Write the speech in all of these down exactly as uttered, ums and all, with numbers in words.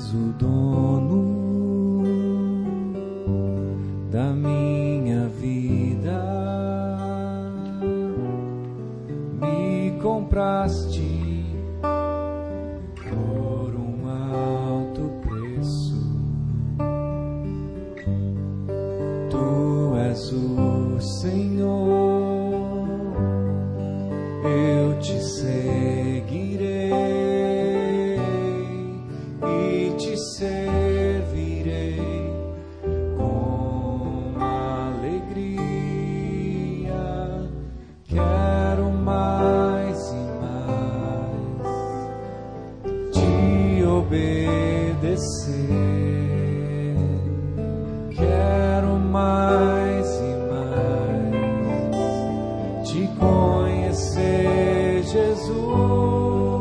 és o dono da minha vida, me compraste por um alto preço. Tu és o Senhor, eu te seguirei e te servirei com alegria. Quero mais e mais te obedecer. Quero mais e mais te conhecer, Jesus.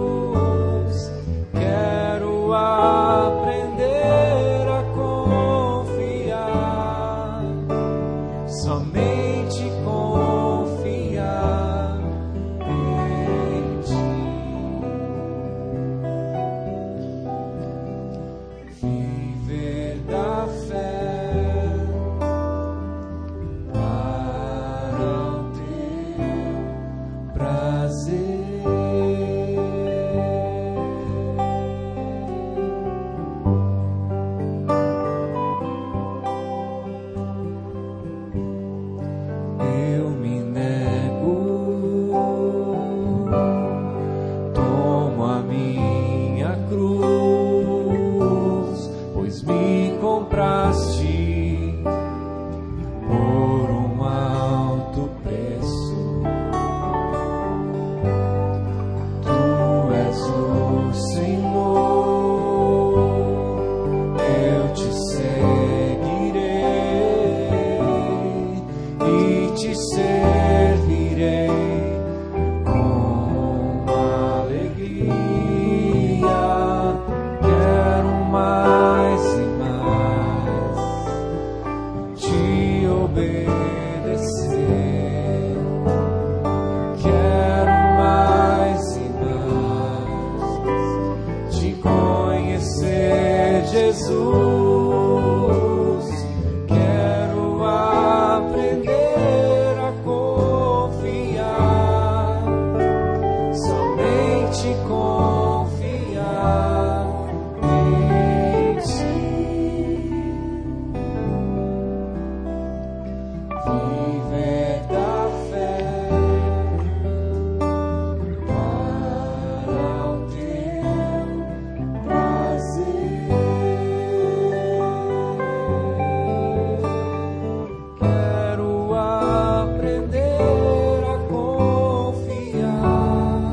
Quero aprender a confiar, somente confiar em ti. Viver da fé para o teu prazer. Eu me nego, tomo a minha cruz, pois me compraste por um alto preço. Tu és o Senhor, eu te seguirei e te servirei com alegria. Quero mais e mais te obedecer. Quero mais e mais te conhecer, Jesus. Quero aprender a confiar, somente confiar em ti. Viver da fé para o teu prazer. Quero aprender a confiar,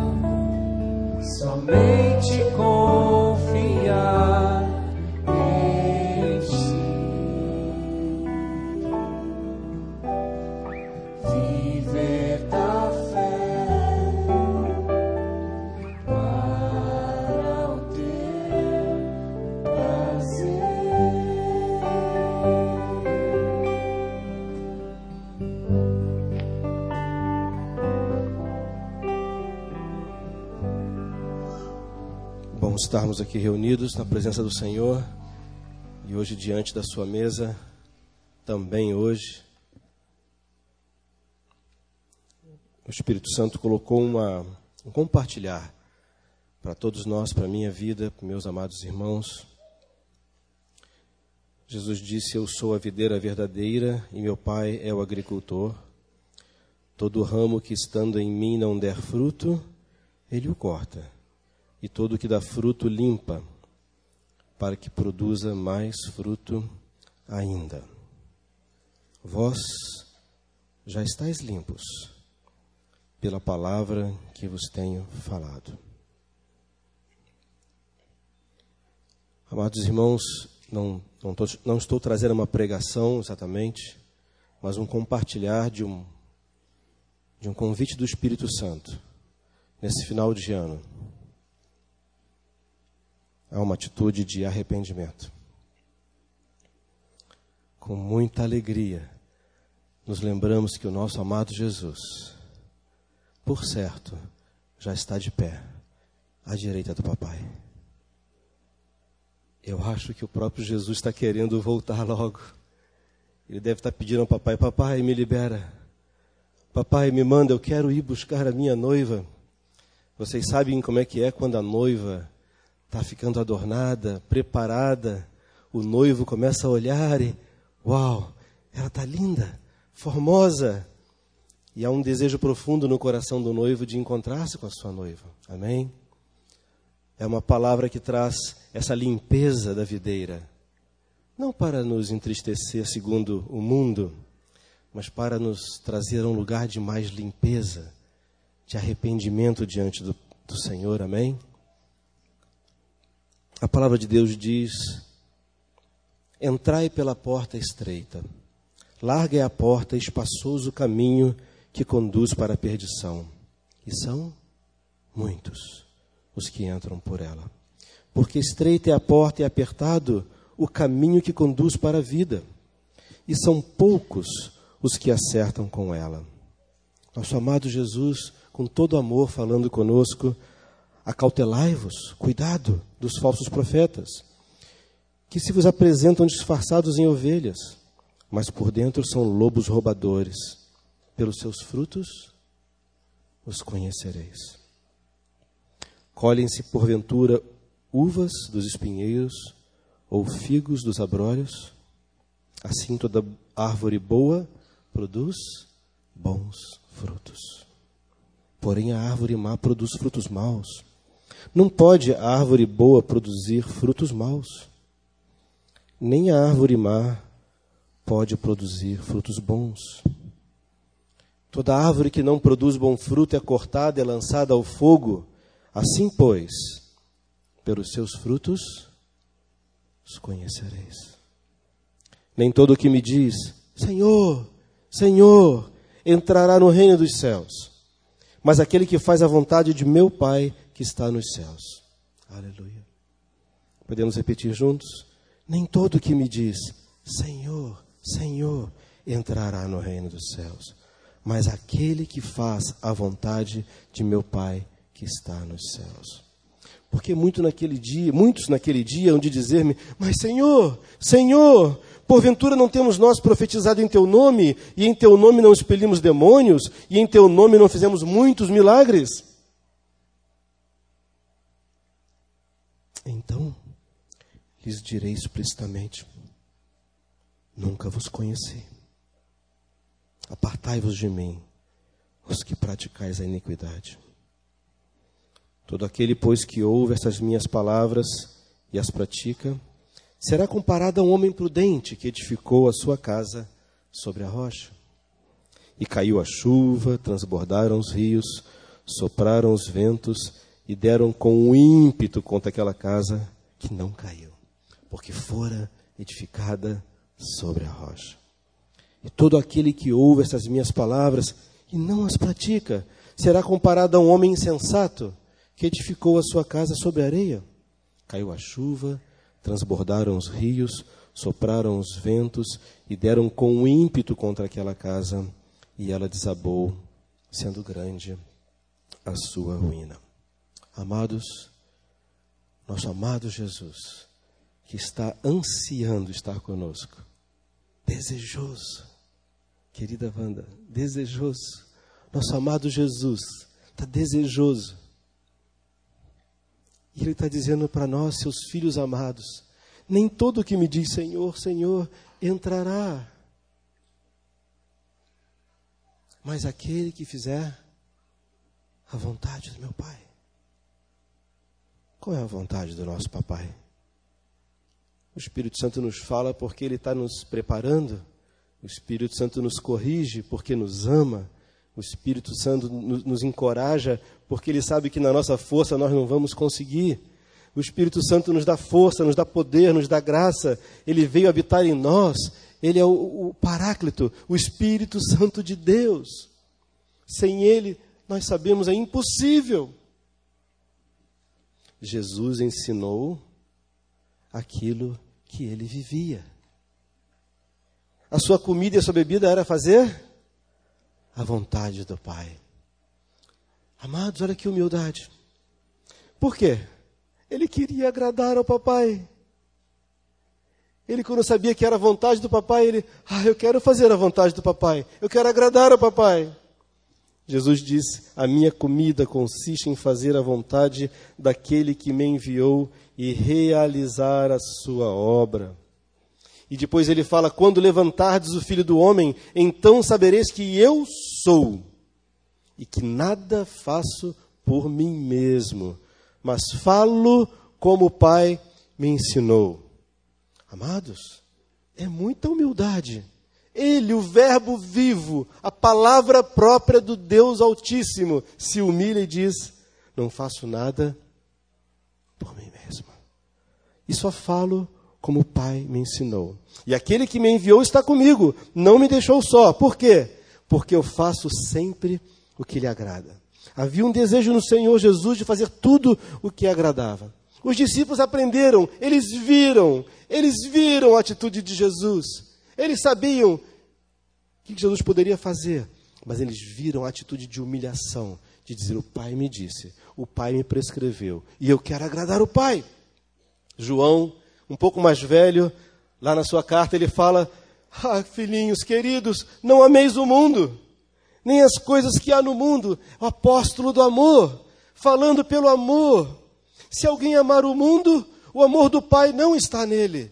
somente confiar em ti. Viver da fé para o teu prazer. Bom estarmos aqui reunidos na presença do Senhor e hoje diante da sua mesa, também hoje. O Espírito Santo colocou uma, um compartilhar para todos nós, para a minha vida, para meus amados irmãos. Jesus disse: eu sou a videira verdadeira e meu Pai é o agricultor. Todo ramo que estando em mim não der fruto, Ele o corta. E todo que dá fruto limpa, para que produza mais fruto ainda. Vós já estáis limpos pela palavra que vos tenho falado. Amados irmãos, não, não, tô, não estou trazendo uma pregação exatamente, mas um compartilhar de um, de um convite do Espírito Santo nesse final de ano. Há uma atitude de arrependimento. Com muita alegria, nos lembramos que o nosso amado Jesus, por certo, já está de pé à direita do Papai. Eu acho que o próprio Jesus está querendo voltar logo. Ele deve estar pedindo ao papai: papai, me libera. Papai, me manda, eu quero ir buscar a minha noiva. Vocês sabem como é que é quando a noiva está ficando adornada, preparada. O noivo começa a olhar e, uau, ela está linda, formosa. E há um desejo profundo no coração do noivo de encontrar-se com a sua noiva. Amém? É uma palavra que traz essa limpeza da videira. Não para nos entristecer segundo o mundo, mas para nos trazer a um lugar de mais limpeza, de arrependimento diante do, do Senhor. Amém? A palavra de Deus diz: entrai pela porta estreita, larga é a porta, espaçoso o caminho que conduz para a perdição. E são muitos os que entram por ela. Porque estreita é a porta e apertado o caminho que conduz para a vida. E são poucos os que acertam com ela. Nosso amado Jesus, com todo amor, falando conosco: acautelai-vos, cuidado dos falsos profetas, que se vos apresentam disfarçados em ovelhas, mas por dentro são lobos roubadores. Pelos seus frutos os conhecereis. Colhem-se, porventura, uvas dos espinheiros ou figos dos abrolhos? Assim toda árvore boa produz bons frutos. Porém a árvore má produz frutos maus. Não pode a árvore boa produzir frutos maus, nem a árvore má pode produzir frutos bons. Toda árvore que não produz bom fruto é cortada e é lançada ao fogo. Assim, pois, pelos seus frutos os conhecereis. Nem todo o que me diz: Senhor, Senhor, entrará no reino dos céus, mas aquele que faz a vontade de meu Pai que está nos céus. Aleluia. Podemos repetir juntos? Nem todo o que me diz: Senhor, Senhor, entrará no reino dos céus, mas aquele que faz a vontade de meu Pai que está nos céus. Porque muito naquele dia, muitos naquele dia hão de dizer-me: mas Senhor, Senhor, porventura não temos nós profetizado em teu nome, e em teu nome não expelimos demônios, e em teu nome não fizemos muitos milagres? Então lhes direi explicitamente: nunca vos conheci. Apartai-vos de mim, os que praticais a iniquidade. Todo aquele, pois, que ouve essas minhas palavras e as pratica, será comparado a um homem prudente que edificou a sua casa sobre a rocha. E caiu a chuva, transbordaram os rios, sopraram os ventos e deram com ímpeto contra aquela casa, que não caiu, porque fora edificada sobre a rocha. E todo aquele que ouve essas minhas palavras e não as pratica, será comparado a um homem insensato que edificou a sua casa sobre a areia. Caiu a chuva, transbordaram os rios, sopraram os ventos e deram com ímpeto contra aquela casa, e ela desabou, sendo grande a sua ruína. Amados, nosso amado Jesus, que está ansiando estar conosco, desejoso, querida Wanda, desejoso, nosso amado Jesus está desejoso. E Ele está dizendo para nós, seus filhos amados: nem todo que me diz Senhor, Senhor, entrará, mas aquele que fizer a vontade do meu Pai. Qual é a vontade do nosso papai? O Espírito Santo nos fala porque Ele está nos preparando. O Espírito Santo nos corrige porque nos ama. O Espírito Santo nos encoraja porque Ele sabe que na nossa força nós não vamos conseguir. O Espírito Santo nos dá força, nos dá poder, nos dá graça. Ele veio habitar em nós. Ele é o, o Paráclito, o Espírito Santo de Deus. Sem Ele, nós sabemos, é impossível. Jesus ensinou aquilo que Ele vivia. A sua comida e a sua bebida era fazer a vontade do Pai. Amados, olha que humildade. Por quê? Ele queria agradar ao papai. Ele, quando sabia que era a vontade do papai, ele, ah, eu quero fazer a vontade do papai, eu quero agradar ao papai. Jesus disse, a minha comida consiste em fazer a vontade daquele que me enviou e realizar a sua obra. E depois ele fala, quando levantardes o Filho do Homem, então sabereis que eu sou, e que nada faço por mim mesmo, mas falo como o Pai me ensinou. Amados, é muita humildade. Ele, o verbo vivo, a palavra própria do Deus Altíssimo, se humilha e diz, não faço nada por mim mesmo. E só falo como o Pai me ensinou. E aquele que me enviou está comigo, não me deixou só. Por quê? Porque eu faço sempre o que lhe agrada. Havia um desejo no Senhor Jesus de fazer tudo o que agradava. Os discípulos aprenderam, eles viram, eles viram a atitude de Jesus. Eles sabiam o que Jesus poderia fazer, mas eles viram a atitude de humilhação, de dizer, o Pai me disse, o Pai me prescreveu, e eu quero agradar o Pai. João, um pouco mais velho, lá na sua carta ele fala, ah, filhinhos queridos, não ameis o mundo, nem as coisas que há no mundo. O apóstolo do amor, falando pelo amor. Se alguém amar o mundo, o amor do Pai não está nele.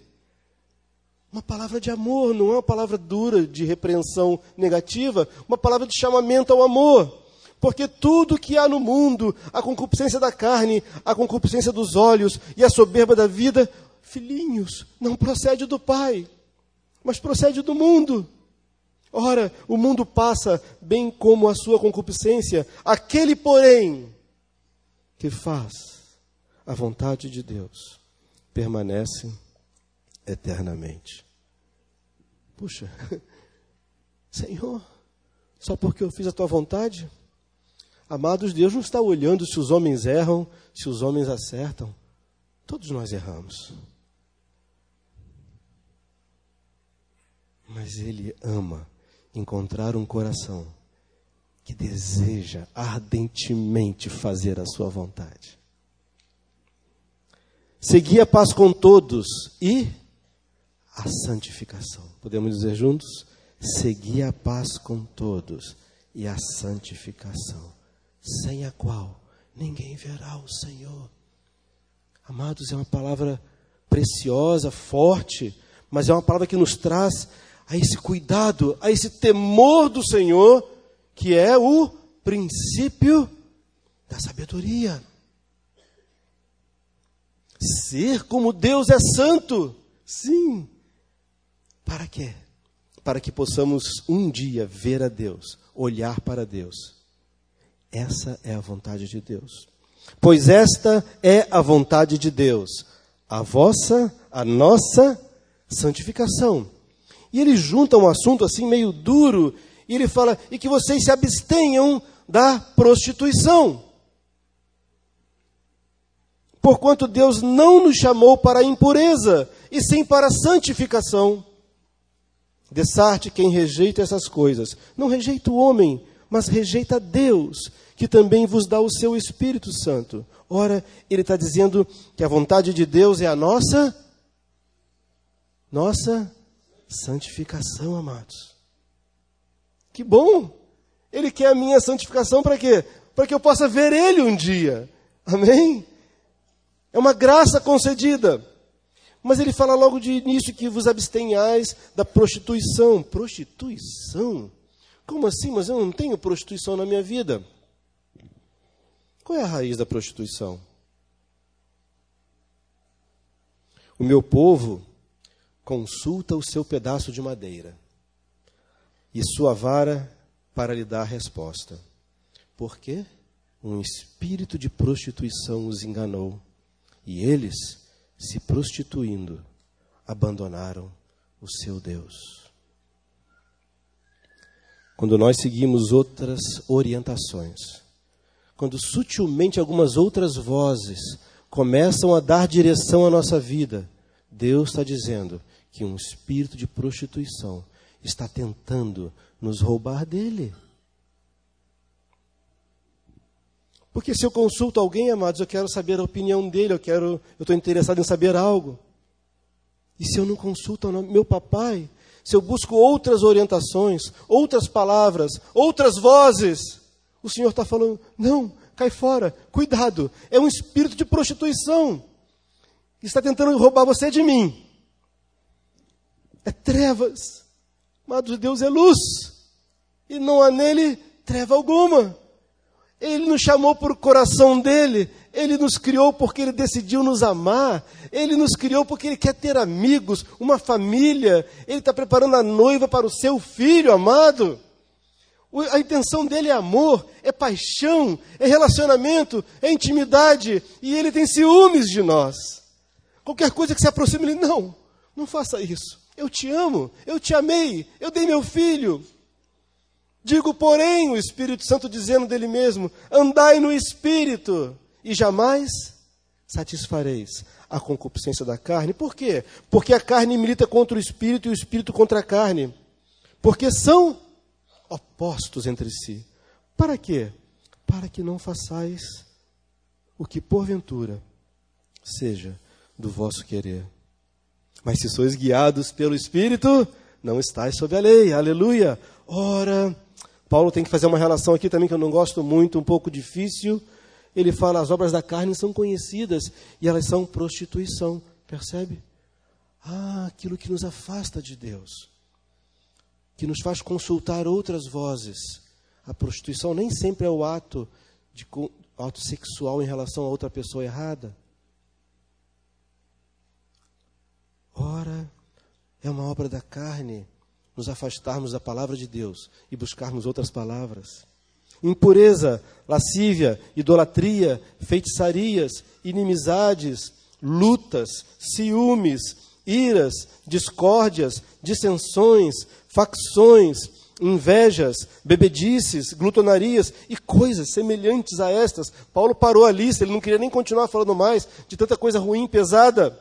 Uma palavra de amor, não é uma palavra dura de repreensão negativa, uma palavra de chamamento ao amor. Porque tudo que há no mundo, a concupiscência da carne, a concupiscência dos olhos e a soberba da vida, filhinhos, não procede do Pai, mas procede do mundo. Ora, o mundo passa, bem como a sua concupiscência, aquele, porém, que faz a vontade de Deus, permanece eternamente. Puxa, Senhor, só porque eu fiz a tua vontade? Amados, Deus não está olhando se os homens erram, se os homens acertam. Todos nós erramos. Mas Ele ama encontrar um coração que deseja ardentemente fazer a sua vontade. Segui a paz com todos e a santificação. Podemos dizer juntos? Segui a paz com todos e a santificação, sem a qual ninguém verá o Senhor. Amados, é uma palavra preciosa, forte, mas é uma palavra que nos traz a esse cuidado, a esse temor do Senhor, que é o princípio da sabedoria. Ser como Deus é santo, sim. Para quê? Para que possamos um dia ver a Deus, olhar para Deus. Essa é a vontade de Deus. Pois esta é a vontade de Deus, a vossa, a nossa santificação. E ele junta um assunto assim meio duro, e ele fala, e que vocês se abstenham da prostituição. Porquanto Deus não nos chamou para a impureza, e sim para a santificação. Dessarte quem rejeita essas coisas. Não rejeita o homem, mas rejeita Deus, que também vos dá o seu Espírito Santo. Ora, ele está dizendo que a vontade de Deus é a nossa, nossa santificação, amados. Que bom! Ele quer a minha santificação para quê? Para que eu possa ver Ele um dia. Amém? É uma graça concedida. Mas ele fala logo de início que vos abstenhais da prostituição. Prostituição? Como assim? Mas eu não tenho prostituição na minha vida. Qual é a raiz da prostituição? O meu povo consulta o seu pedaço de madeira e sua vara para lhe dar resposta. Por quê? Um espírito de prostituição os enganou. E eles, se prostituindo, abandonaram o seu Deus. Quando nós seguimos outras orientações, quando sutilmente algumas outras vozes começam a dar direção à nossa vida, Deus está dizendo que um espírito de prostituição está tentando nos roubar dele. Porque se eu consulto alguém, amados, eu quero saber a opinião dele, eu quero, eu estou interessado em saber algo. E se eu não consulto o meu papai, se eu busco outras orientações, outras palavras, outras vozes, o Senhor está falando, não, cai fora, cuidado, é um espírito de prostituição, que está tentando roubar você de mim. É trevas, mas Deus é luz, e não há nele treva alguma. Ele nos chamou por coração dele, Ele nos criou porque Ele decidiu nos amar, Ele nos criou porque Ele quer ter amigos, uma família, Ele está preparando a noiva para o seu filho amado. A intenção dele é amor, é paixão, é relacionamento, é intimidade, e Ele tem ciúmes de nós. Qualquer coisa que se aproxime, Ele, não, não faça isso, eu te amo, eu te amei, eu dei meu filho. Digo, porém, o Espírito Santo dizendo dele mesmo, andai no Espírito, e jamais satisfareis a concupiscência da carne. Por quê? Porque a carne milita contra o Espírito e o Espírito contra a carne. Porque são opostos entre si. Para quê? Para que não façais o que porventura seja do vosso querer. Mas se sois guiados pelo Espírito, não estáis sob a lei. Aleluia! Ora, Paulo tem que fazer uma relação aqui também que eu não gosto muito, um pouco difícil. Ele fala, as obras da carne são conhecidas e elas são prostituição. Percebe? Ah, aquilo que nos afasta de Deus, que nos faz consultar outras vozes. A prostituição nem sempre é o ato, de, ato sexual em relação a outra pessoa errada. Ora, é uma obra da carne nos afastarmos da palavra de Deus e buscarmos outras palavras. Impureza, lascívia, idolatria, feitiçarias, inimizades, lutas, ciúmes, iras, discórdias, dissensões, facções, invejas, bebedices, glutonarias e coisas semelhantes a estas. Paulo parou a lista, ele não queria nem continuar falando mais de tanta coisa ruim, pesada,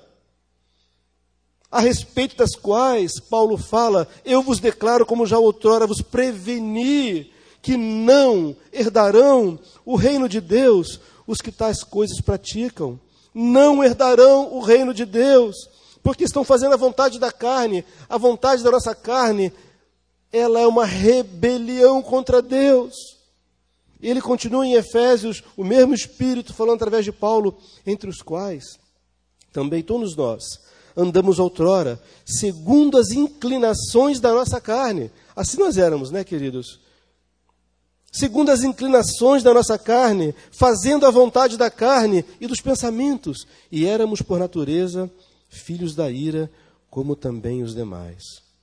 a respeito das quais Paulo fala, eu vos declaro, como já outrora vos preveni, que não herdarão o reino de Deus os que tais coisas praticam. Não herdarão o reino de Deus, porque estão fazendo a vontade da carne. A vontade da nossa carne, ela é uma rebelião contra Deus. E ele continua em Efésios, o mesmo Espírito, falando através de Paulo, entre os quais também todos nós andamos outrora, segundo as inclinações da nossa carne. Assim nós éramos, né, queridos? Segundo as inclinações da nossa carne, fazendo a vontade da carne e dos pensamentos. E éramos, por natureza, filhos da ira, como também os demais.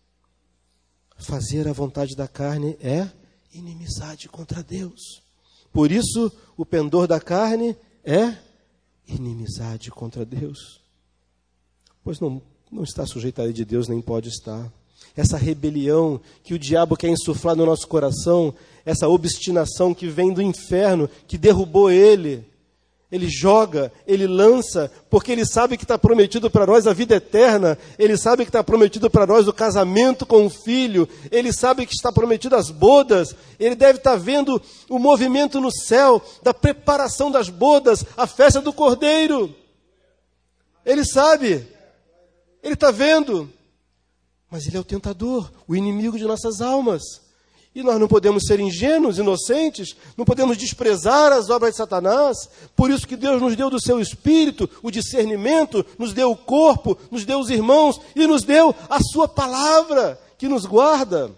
Fazer a vontade da carne é inimizade contra Deus. Por isso, o pendor da carne é inimizade contra Deus. Pois não, não está sujeito à lei de Deus, nem pode estar. Essa rebelião que o diabo quer insuflar no nosso coração, essa obstinação que vem do inferno, que derrubou ele, ele joga, ele lança, porque ele sabe que está prometido para nós a vida eterna, ele sabe que está prometido para nós o casamento com o filho, ele sabe que está prometido as bodas, ele deve estar vendo o movimento no céu, da preparação das bodas, a festa do Cordeiro. Ele sabe, ele está vendo, mas ele é o tentador, o inimigo de nossas almas. E nós não podemos ser ingênuos, inocentes, não podemos desprezar as obras de Satanás. Por isso que Deus nos deu do seu Espírito o discernimento, nos deu o corpo, nos deu os irmãos e nos deu a sua palavra que nos guarda.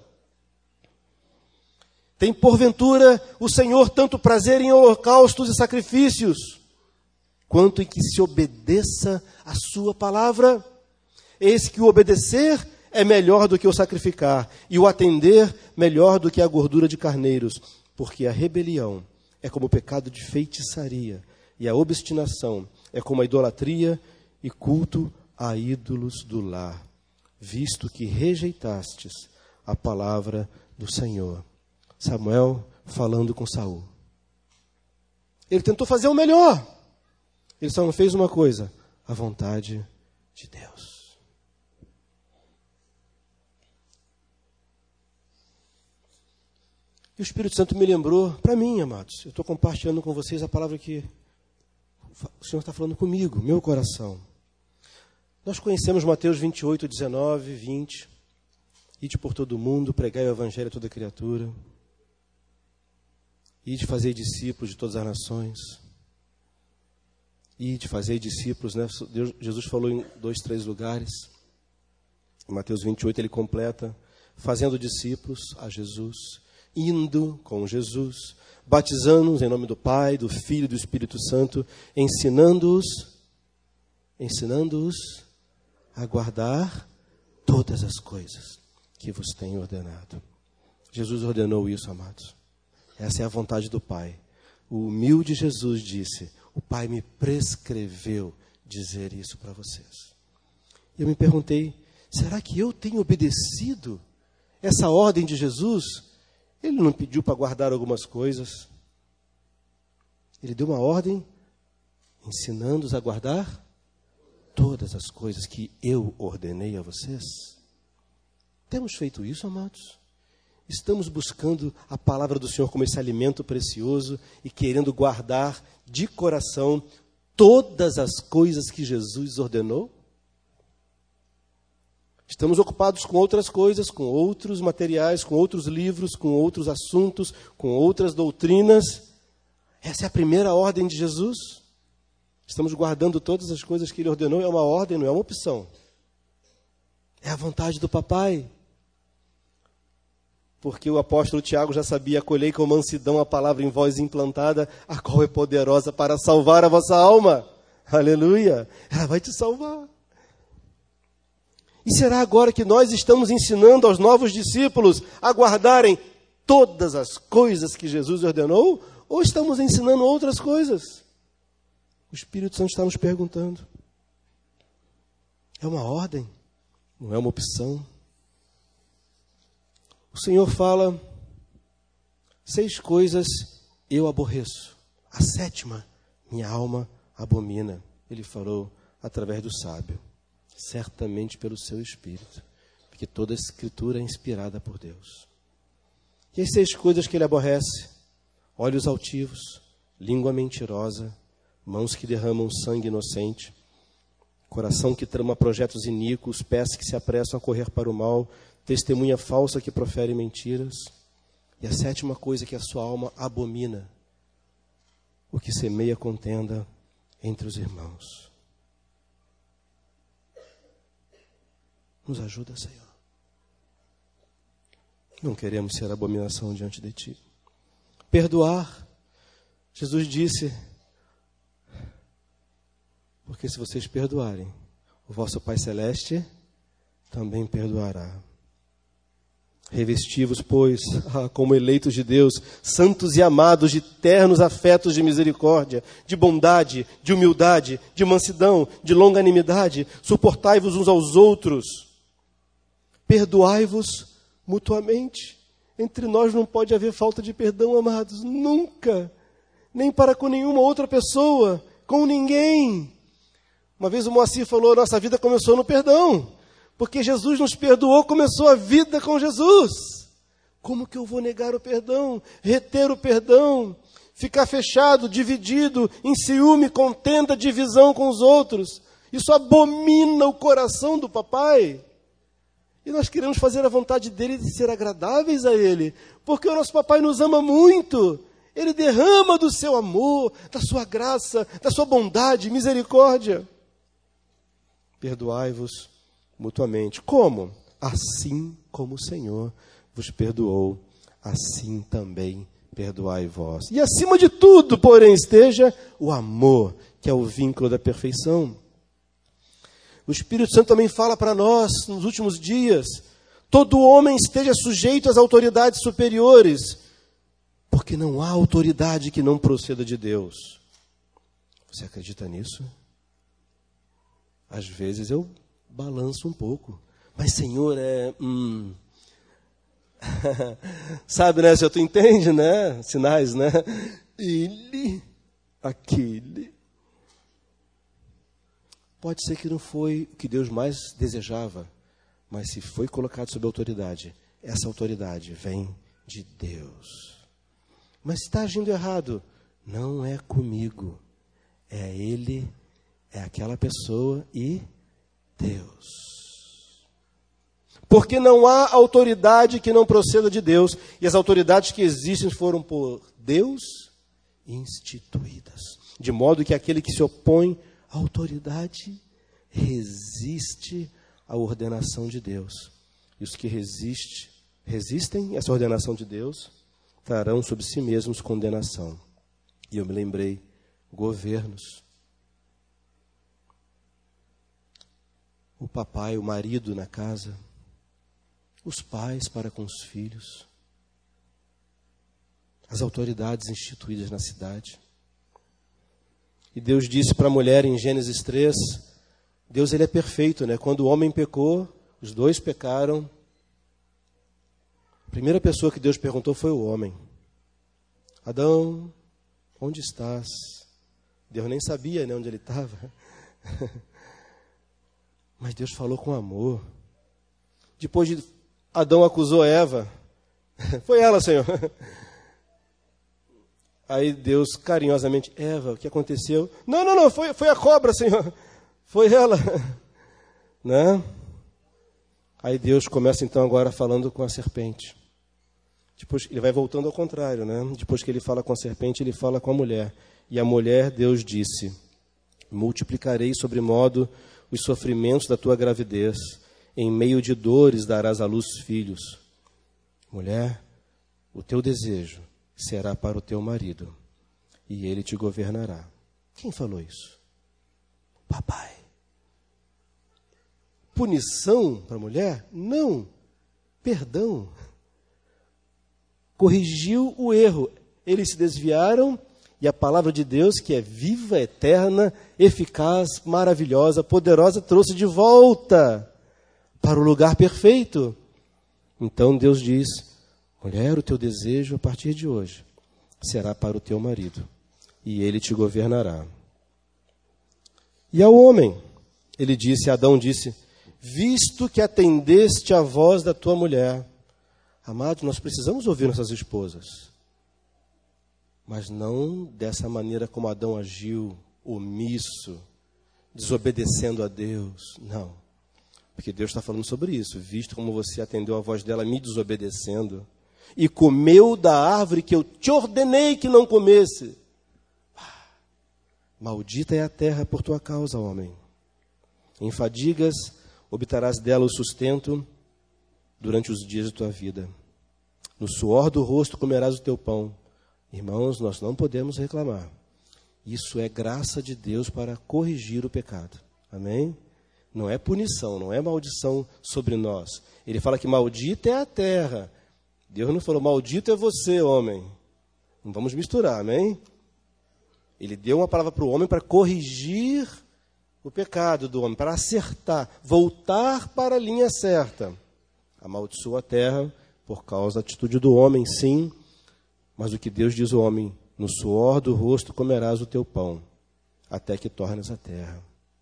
Tem porventura o Senhor tanto prazer em holocaustos e sacrifícios, quanto em que se obedeça a sua palavra. Eis que o obedecer é melhor do que o sacrificar, e o atender melhor do que a gordura de carneiros, porque a rebelião é como o pecado de feitiçaria, e a obstinação é como a idolatria e culto a ídolos do lar, visto que rejeitastes a palavra do Senhor. Samuel falando com Saul. Ele tentou fazer o melhor, ele só não fez uma coisa, a vontade de Deus. E o Espírito Santo me lembrou, para mim, amados, eu estou compartilhando com vocês a palavra que o Senhor está falando comigo, meu coração. Nós conhecemos Mateus vinte e oito, dezenove, vinte. Ide por todo o mundo, pregai o evangelho a toda criatura. Ide fazer discípulos de todas as nações. Ide fazer discípulos, né? Deus, Jesus falou em dois, três lugares. Em Mateus vinte e oito ele completa, fazendo discípulos a Jesus, indo com Jesus, batizando-os em nome do Pai, do Filho e do Espírito Santo, ensinando-os, ensinando-os a guardar todas as coisas que vos tenho ordenado. Jesus ordenou isso, amados. Essa é a vontade do Pai. O humilde Jesus disse, o Pai me prescreveu dizer isso para vocês. E eu me perguntei, será que eu tenho obedecido essa ordem de Jesus? Ele não pediu para guardar algumas coisas. Ele deu uma ordem, ensinando-os a guardar todas as coisas que eu ordenei a vocês. Temos feito isso, amados? Estamos buscando a palavra do Senhor como esse alimento precioso e querendo guardar de coração todas as coisas que Jesus ordenou? Estamos ocupados com outras coisas, com outros materiais, com outros livros, com outros assuntos, com outras doutrinas. Essa é a primeira ordem de Jesus. Estamos guardando todas as coisas que Ele ordenou. É uma ordem, não é uma opção. É a vontade do Papai. Porque o apóstolo Tiago já sabia, acolhei com mansidão a palavra em vós implantada, a qual é poderosa para salvar a vossa alma. Aleluia! Ela vai te salvar. E será agora que nós estamos ensinando aos novos discípulos a guardarem todas as coisas que Jesus ordenou? Ou estamos ensinando outras coisas? O Espírito Santo está nos perguntando. É uma ordem, não é uma opção. O Senhor fala, seis coisas eu aborreço. A sétima, minha alma abomina. Ele falou através do sábio. Certamente pelo seu Espírito, porque toda a Escritura é inspirada por Deus. E as seis coisas que ele aborrece: olhos altivos, língua mentirosa, mãos que derramam sangue inocente, coração que trama projetos iníquos, pés que se apressam a correr para o mal, testemunha falsa que profere mentiras. E a sétima coisa que a sua alma abomina: o que semeia contenda entre os irmãos. Nos ajuda, Senhor. Não queremos ser abominação diante de Ti. Perdoar. Jesus disse, porque se vocês perdoarem, o vosso Pai Celeste também perdoará. Revesti-vos, pois, ah, como eleitos de Deus, santos e amados, de ternos afetos de misericórdia, de bondade, de humildade, de mansidão, de longanimidade. Suportai-vos uns aos outros. Perdoai-vos mutuamente. Entre nós não pode haver falta de perdão, amados. Nunca. Nem para com nenhuma outra pessoa. Com ninguém. Uma vez o Moacir falou, nossa vida começou no perdão. Porque Jesus nos perdoou, começou a vida com Jesus. Como que eu vou negar o perdão? Reter o perdão? Ficar fechado, dividido, em ciúme, contenda, divisão com os outros? Isso abomina o coração do Papai. E nós queremos fazer a vontade dele e ser agradáveis a Ele. Porque o nosso Papai nos ama muito. Ele derrama do seu amor, da sua graça, da sua bondade, misericórdia. Perdoai-vos mutuamente. Como? Assim como o Senhor vos perdoou, assim também perdoai vós. E acima de tudo, porém, esteja o amor, que é o vínculo da perfeição. O Espírito Santo também fala para nós, nos últimos dias, todo homem esteja sujeito às autoridades superiores, porque não há autoridade que não proceda de Deus. Você acredita nisso? Às vezes eu balanço um pouco, mas Senhor, é... Hum... Sabe, né? Se tu entende, né? Sinais, né? Ele, aquele... Pode ser que não foi o que Deus mais desejava, mas se foi colocado sob autoridade, essa autoridade vem de Deus. Mas se está agindo errado, não é comigo, é Ele, é aquela pessoa e Deus. Porque não há autoridade que não proceda de Deus, e as autoridades que existem foram por Deus instituídas. De modo que aquele que se opõe à autoridade resiste à ordenação de Deus. E os que resiste, resistem a essa ordenação de Deus trarão sobre si mesmos condenação. E eu me lembrei, governos. O papai, o marido na casa, os pais para com os filhos, as autoridades instituídas na cidade. E Deus disse para a mulher em Gênesis três, Deus ele é perfeito, né? Quando o homem pecou, os dois pecaram. A primeira pessoa que Deus perguntou foi o homem. Adão, onde estás? Deus nem sabia, né, onde ele estava. Mas Deus falou com amor. Depois de Adão acusou Eva. Foi ela, Senhor. Aí Deus carinhosamente, Eva, o que aconteceu? Não, não, não, foi, foi a cobra, Senhor. Foi ela. Né? Aí Deus começa então agora falando com a serpente. Depois ele vai voltando ao contrário, né? Depois que ele fala com a serpente, ele fala com a mulher. E a mulher, Deus disse, multiplicarei sobremodo os sofrimentos da tua gravidez, em meio de dores darás à luz filhos. Mulher, o teu desejo será para o teu marido, e ele te governará. Quem falou isso? Papai. Punição para a mulher? Não. Perdão. Corrigiu o erro. Eles se desviaram e a palavra de Deus, que é viva, eterna, eficaz, maravilhosa, poderosa, trouxe de volta para o lugar perfeito. Então Deus diz, mulher, o teu desejo a partir de hoje será para o teu marido, e ele te governará. E ao homem, ele disse, Adão disse, visto que atendeste à voz da tua mulher. Amados, nós precisamos ouvir nossas esposas, mas não dessa maneira como Adão agiu, omisso, desobedecendo a Deus. Não, porque Deus está falando sobre isso. Visto como você atendeu a voz dela me desobedecendo e comeu da árvore que eu te ordenei que não comesse. Maldita é a terra por tua causa, homem. Em fadigas obterás dela o sustento durante os dias de tua vida. No suor do rosto comerás o teu pão. Irmãos, nós não podemos reclamar. Isso é graça de Deus para corrigir o pecado. Amém? Não é punição, não é maldição sobre nós. Ele fala que maldita é a terra. Deus não falou, maldito é você, homem. Não vamos misturar, amém? Ele deu uma palavra para o homem para corrigir o pecado do homem, para acertar, voltar para a linha certa. Amaldiçoa a terra por causa da atitude do homem, sim, mas o que Deus diz ao homem, no suor do rosto comerás o teu pão, até que tornes a terra.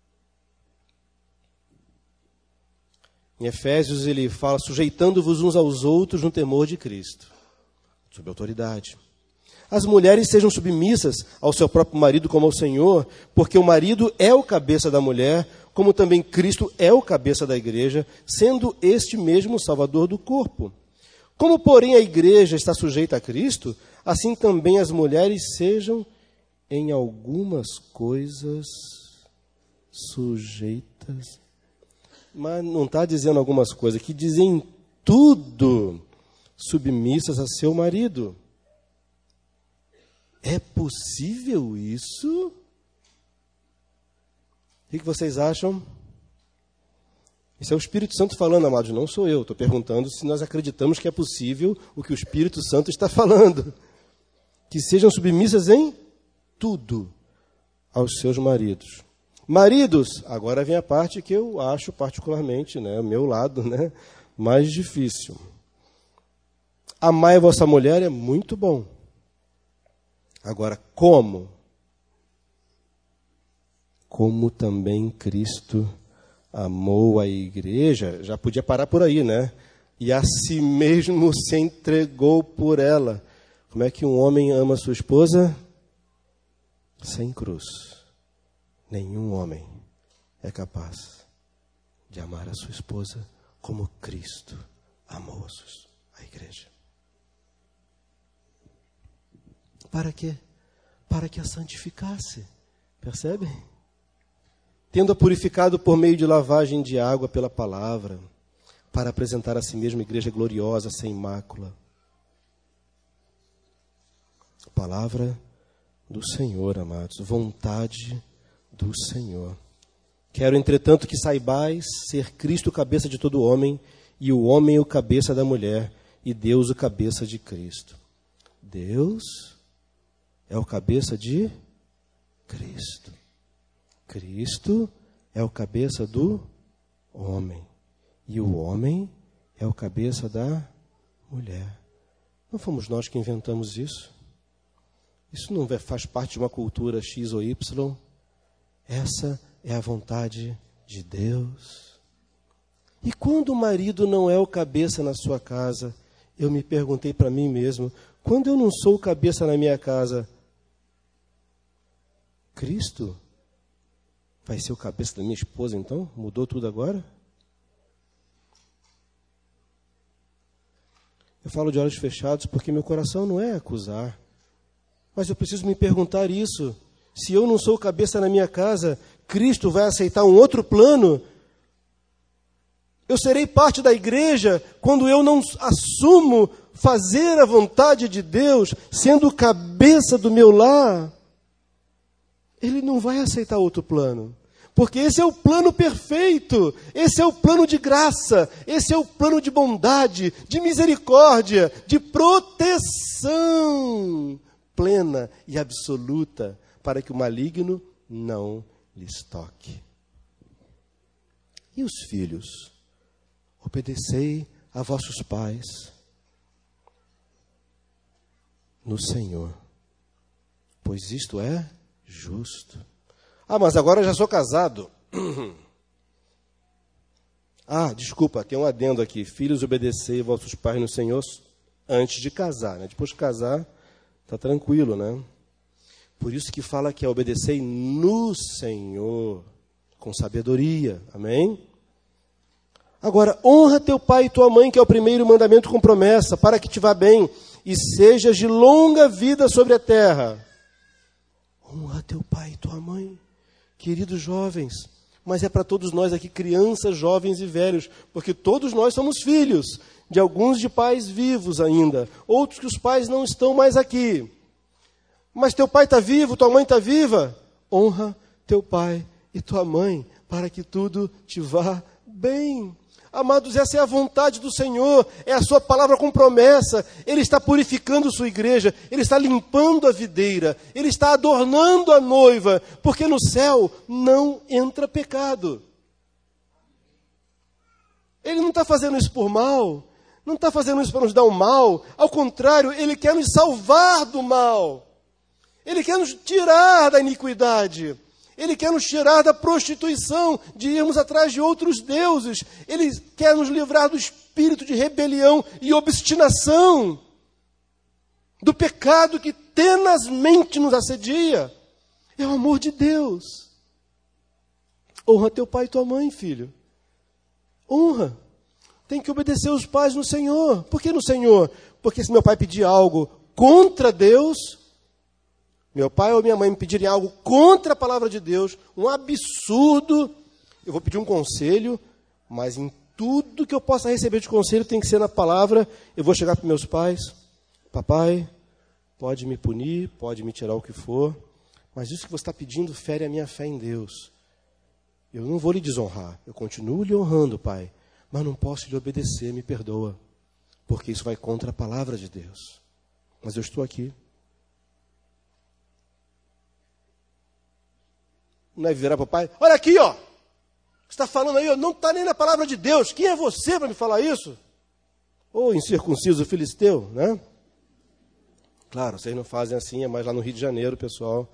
Em Efésios ele fala, sujeitando-vos uns aos outros no temor de Cristo, sob autoridade. As mulheres sejam submissas ao seu próprio marido como ao Senhor, porque o marido é o cabeça da mulher, como também Cristo é o cabeça da igreja, sendo este mesmo o salvador do corpo. Como, porém, a igreja está sujeita a Cristo, assim também as mulheres sejam em algumas coisas sujeitas. Mas não está dizendo algumas coisas, que dizem tudo submissas a seu marido. É possível isso? O que vocês acham? Isso é o Espírito Santo falando, amados, não sou eu. Estou perguntando se nós acreditamos que é possível o que o Espírito Santo está falando. Que sejam submissas em tudo aos seus maridos. Maridos, agora vem a parte que eu acho particularmente, né, o meu lado, né, mais difícil. Amai a vossa mulher é muito bom. Agora, como? Como também Cristo amou a igreja, já podia parar por aí, né? E a si mesmo se entregou por ela. Como é que um homem ama sua esposa? Sem cruz. Nenhum homem é capaz. de amar a sua esposa como Cristo amou a igreja. Para quê? Para que a santificasse. Percebem? Tendo-a purificado por meio de lavagem de água pela palavra, para apresentar a si mesma igreja gloriosa, sem mácula. Palavra do Senhor, amados, vontade do Senhor. Quero, entretanto, que saibais ser Cristo o cabeça de todo homem, e o homem o cabeça da mulher, e Deus o cabeça de Cristo. Deus é o cabeça de Cristo. Cristo é o cabeça do homem. E o homem é o cabeça da mulher. Não fomos nós que inventamos isso. Isso não faz parte de uma cultura X ou Y. Essa é a vontade de Deus. E quando o marido não é o cabeça na sua casa, eu me perguntei para mim mesmo, quando eu não sou o cabeça na minha casa, Cristo vai ser o cabeça da minha esposa então? Mudou tudo agora? Eu falo de olhos fechados porque meu coração não é acusar. Mas eu preciso me perguntar isso. Se eu não sou o cabeça na minha casa, Cristo vai aceitar um outro plano? Eu serei parte da igreja quando eu não assumo fazer a vontade de Deus, sendo o cabeça do meu lar? Ele não vai aceitar outro plano. Porque esse é o plano perfeito, esse é o plano de graça, esse é o plano de bondade, de misericórdia, de proteção plena e absoluta, para que o maligno não lhes toque. E os filhos? Obedecei a vossos pais no Senhor, pois isto é justo. Ah, mas agora eu já sou casado. Ah, desculpa, tem um adendo aqui. Filhos, obedecei a vossos pais no Senhor antes de casar, né? Depois de casar, está tranquilo, né? Por isso que fala que é obedecer no Senhor, com sabedoria. Amém? Agora, honra teu pai e tua mãe, que é o primeiro mandamento com promessa, para que te vá bem e sejas de longa vida sobre a terra. Honra teu pai e tua mãe. Queridos jovens, mas é para todos nós aqui, crianças, jovens e velhos, porque todos nós somos filhos de alguns de pais vivos ainda, outros que os pais não estão mais aqui. Mas teu pai está vivo, tua mãe está viva? Honra teu pai e tua mãe, para que tudo te vá bem. Amados, essa é a vontade do Senhor, é a sua palavra com promessa. Ele está purificando sua igreja, Ele está limpando a videira, Ele está adornando a noiva, porque no céu não entra pecado. Ele não está fazendo isso por mal, não está fazendo isso para nos dar um mal, ao contrário, Ele quer nos salvar do mal. Ele quer nos tirar da iniquidade. Ele quer nos tirar da prostituição, de irmos atrás de outros deuses. Ele quer nos livrar do espírito de rebelião e obstinação, do pecado que tenazmente nos assedia. É o amor de Deus. Honra teu pai e tua mãe, filho. Honra. Tem que obedecer os pais no Senhor. Por que no Senhor? Porque se meu pai pedir algo contra Deus, meu pai ou minha mãe me pedirem algo contra a palavra de Deus, um absurdo, eu vou pedir um conselho, mas em tudo que eu possa receber de conselho tem que ser na palavra. Eu vou chegar para meus pais: papai, pode me punir, pode me tirar o que for, mas isso que você está pedindo fere a minha fé em Deus. Eu não vou lhe desonrar, eu continuo lhe honrando, pai, mas não posso lhe obedecer, me perdoa, porque isso vai contra a palavra de Deus. Mas eu estou aqui. Não é virar para o pai: olha aqui, ó, você está falando aí, ó, não está nem na palavra de Deus, quem é você para me falar isso? Ou incircunciso filisteu, né? Claro, vocês não fazem assim, é mais lá no Rio de Janeiro, pessoal.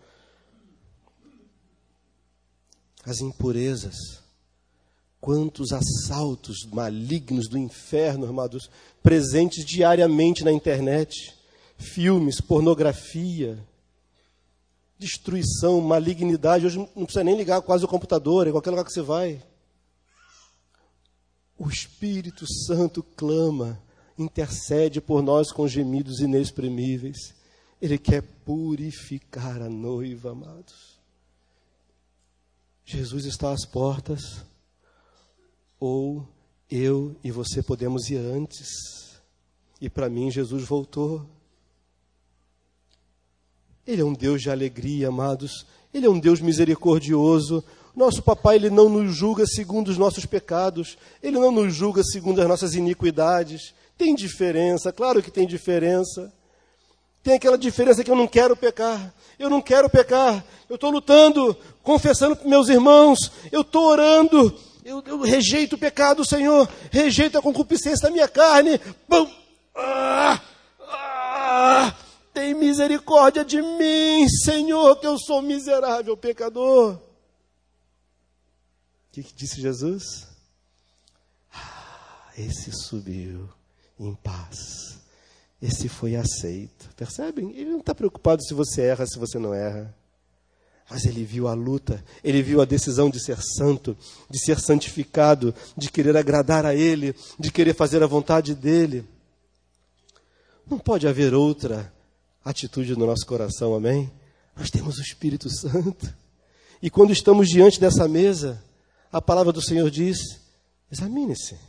As impurezas, quantos assaltos malignos do inferno, amados, presentes diariamente na internet, filmes, pornografia, destruição, malignidade. Hoje não precisa nem ligar quase o computador, em qualquer lugar que você vai. o Espírito Santo clama, intercede por nós com gemidos inexprimíveis. Ele quer purificar a noiva, amados. Jesus está às portas, ou eu e você podemos ir antes. E para mim, Jesus voltou. Ele é um Deus de alegria, amados. Ele é um Deus misericordioso. Nosso papai, ele não nos julga segundo os nossos pecados. Ele não nos julga segundo as nossas iniquidades. Tem diferença, claro que tem diferença. Tem aquela diferença que eu não quero pecar. Eu não quero pecar. Eu estou lutando, confessando para meus irmãos. Eu estou orando. Eu, eu rejeito o pecado, Senhor. Rejeito a concupiscência da minha carne. Bum! Ah! Ah! Tem misericórdia de mim, Senhor, que eu sou miserável pecador. O que, que disse Jesus? Ah, esse subiu em paz. Esse foi aceito. Percebem? Ele não está preocupado se você erra, se você não erra. Mas ele viu a luta, ele viu a decisão de ser santo, de ser santificado, de querer agradar a Ele, de querer fazer a vontade dEle. Não pode haver outra atitude no nosso coração, amém? Nós temos o Espírito Santo. E quando estamos diante dessa mesa, a palavra do Senhor diz, examine-se.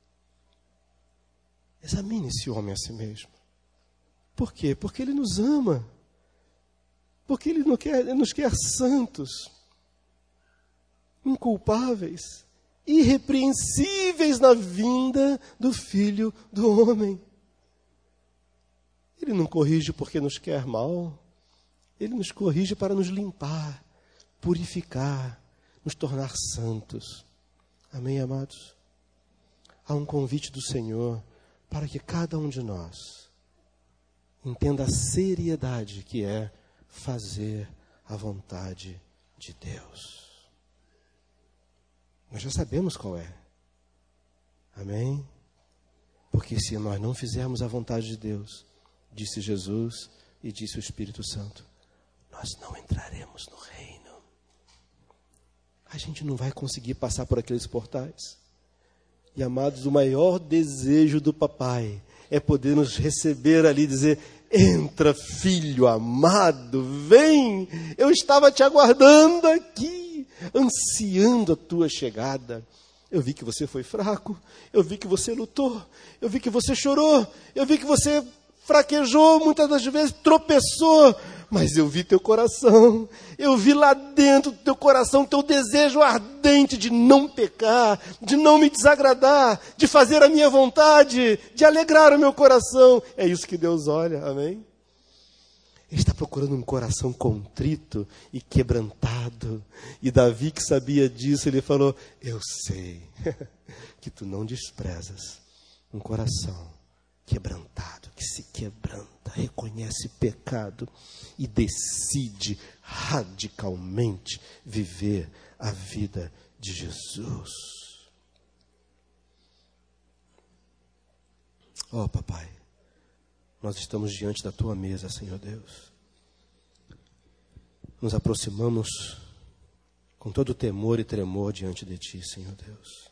Examine-se o homem a si mesmo. Por quê? Porque Ele nos ama. Porque Ele não quer, Ele nos quer santos, inculpáveis, irrepreensíveis na vinda do Filho do Homem. Ele não corrige porque nos quer mal. Ele nos corrige para nos limpar, purificar, nos tornar santos. Amém, amados? Há um convite do Senhor para que cada um de nós entenda a seriedade que é fazer a vontade de Deus. Nós já sabemos qual é. Amém? Porque se nós não fizermos a vontade de Deus, disse Jesus e disse o Espírito Santo, nós não entraremos no reino. A gente não vai conseguir passar por aqueles portais. E, amados, o maior desejo do papai é poder nos receber ali e dizer, entra, filho amado, vem, eu estava te aguardando aqui, ansiando a tua chegada. Eu vi que você foi fraco, eu vi que você lutou, eu vi que você chorou, eu vi que você fraquejou, muitas das vezes tropeçou, mas eu vi teu coração, eu vi lá dentro do teu coração teu desejo ardente de não pecar, de não me desagradar, de fazer a minha vontade, de alegrar o meu coração. É isso que Deus olha, amém? Ele está procurando um coração contrito e quebrantado. E Davi, que sabia disso, ele falou, eu sei que tu não desprezas um coração quebrantado, que se quebranta, reconhece pecado e decide radicalmente viver a vida de Jesus. Ó, papai, nós estamos diante da tua mesa, Senhor Deus. Nos aproximamos com todo temor e tremor diante de ti, Senhor Deus.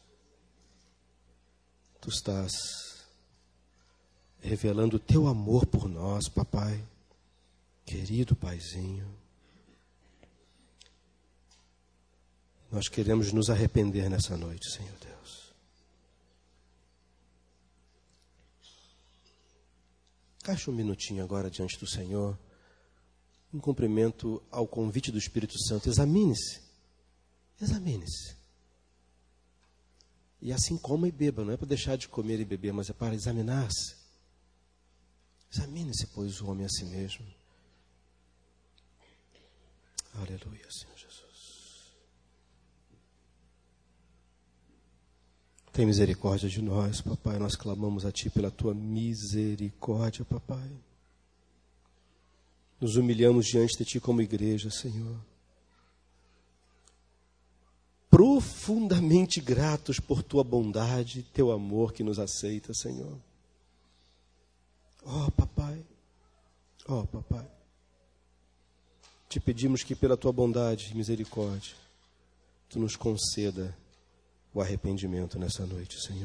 Tu estás revelando o teu amor por nós, papai, querido paizinho. Nós queremos nos arrepender nessa noite, Senhor Deus. Caixa um minutinho agora diante do Senhor, em cumprimento ao convite do Espírito Santo. Examine-se, examine-se. E assim coma e beba, não é para deixar de comer e beber, mas é para examinar-se. Examine-se, pois, o homem a si mesmo. Aleluia, Senhor Jesus. Tem misericórdia de nós, papai. Nós clamamos a ti pela tua misericórdia, papai. Nos humilhamos diante de ti como igreja, Senhor. Profundamente gratos por tua bondade, teu amor que nos aceita, Senhor. Ó, oh, papai, ó, oh, papai, te pedimos que pela tua bondade e misericórdia, tu nos conceda o arrependimento nessa noite, Senhor.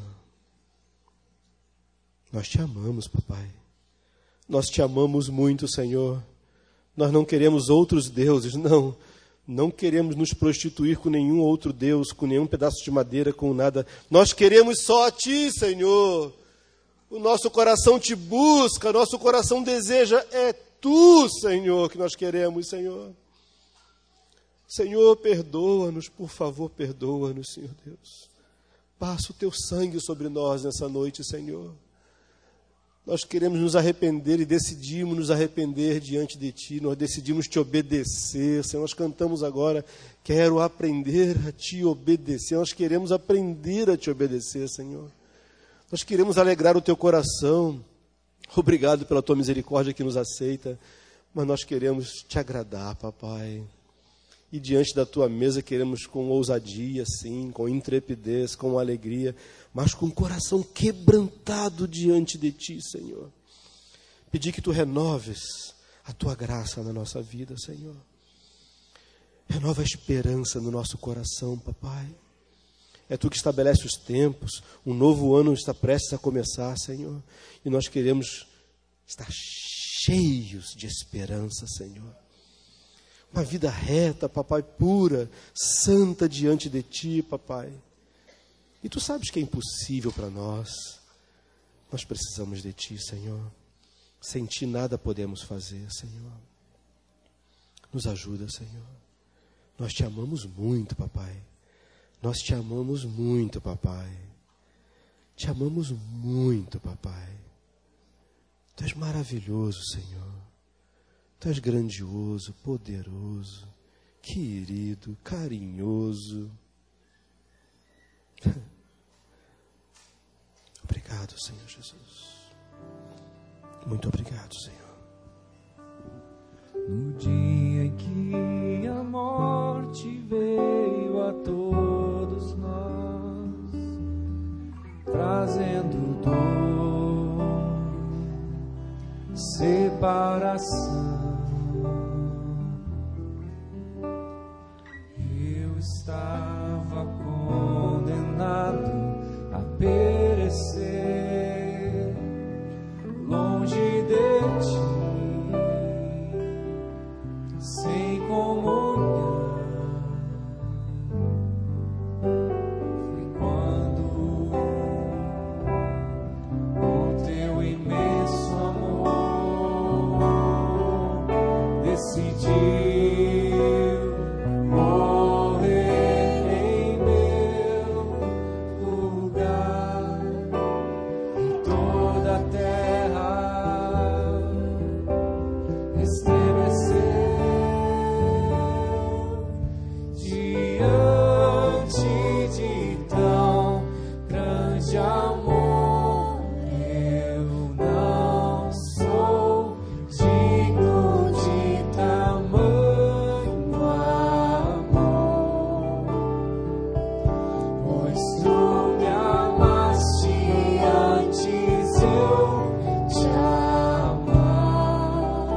Nós te amamos, papai. Nós te amamos muito, Senhor. Nós não queremos outros deuses, não. Não queremos nos prostituir com nenhum outro Deus, com nenhum pedaço de madeira, com nada. Nós queremos só a Ti, Senhor. O nosso coração te busca, nosso coração deseja, é Tu, Senhor, que nós queremos, Senhor. Senhor, perdoa-nos, por favor, perdoa-nos, Senhor Deus. Passa o Teu sangue sobre nós nessa noite, Senhor. Nós queremos nos arrepender e decidimos nos arrepender diante de Ti. Nós decidimos Te obedecer, Senhor. Nós cantamos agora, quero aprender a Te obedecer. Nós queremos aprender a Te obedecer, Senhor. Nós queremos alegrar o Teu coração. Obrigado pela Tua misericórdia que nos aceita. Mas nós queremos Te agradar, papai. E diante da Tua mesa queremos com ousadia, sim, com intrepidez, com alegria, mas com o coração quebrantado diante de Ti, Senhor. Pedir que Tu renoves a Tua graça na nossa vida, Senhor. Renova a esperança no nosso coração, papai. É Tu que estabelece os tempos, um novo ano está prestes a começar, Senhor. E nós queremos estar cheios de esperança, Senhor. Uma vida reta, papai, pura, santa diante de Ti, papai. E Tu sabes que é impossível para nós. Nós precisamos de Ti, Senhor. Sem Ti nada podemos fazer, Senhor. Nos ajuda, Senhor. Nós Te amamos muito, papai. Nós Te amamos muito, papai. Te amamos muito, papai. Tu és maravilhoso, Senhor. Tu és grandioso, poderoso, querido, carinhoso. Obrigado, Senhor Jesus. Muito obrigado, Senhor. No dia em que a morte veio a todos nós, trazendo dor, separação, eu estava condenado a perecer longe de Ti, sem comunhão. Foi quando o Teu imenso amor decidiu morrer em meu lugar, e toda a terra estremeceu diante de tão grande amor. Eu não sou digno de tamanho amor, pois Tu me amaste antes eu te amar,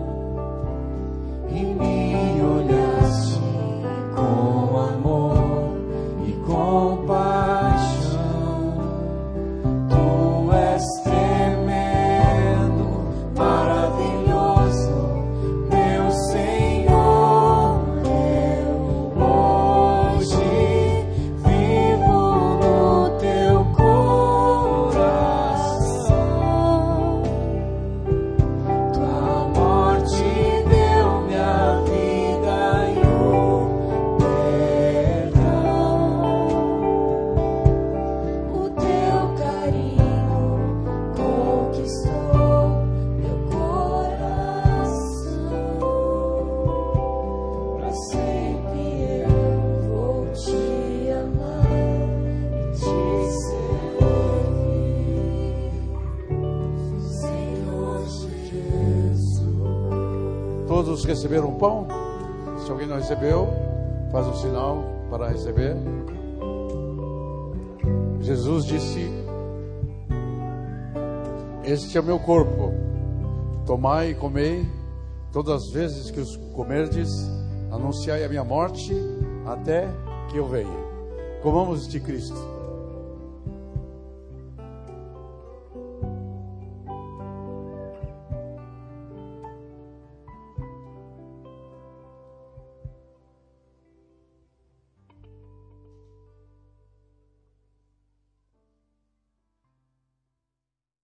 e me olhaste com amor e compaixão. Tu és tremendo, maravilhoso, meu Senhor. Eu hoje vivo no Teu coração. Tua morte deu minha vida e o perdão. O Teu carinho conquistou meu coração. Pra sempre eu vou Te amar e Te servir, Senhor Jesus. Todos receberam pão? Se alguém não recebeu, faz um sinal para receber. Jesus disse: este é o meu corpo, tomai e comei, todas as vezes que os comerdes, anunciai a minha morte, até que eu venha. Comamos de Cristo.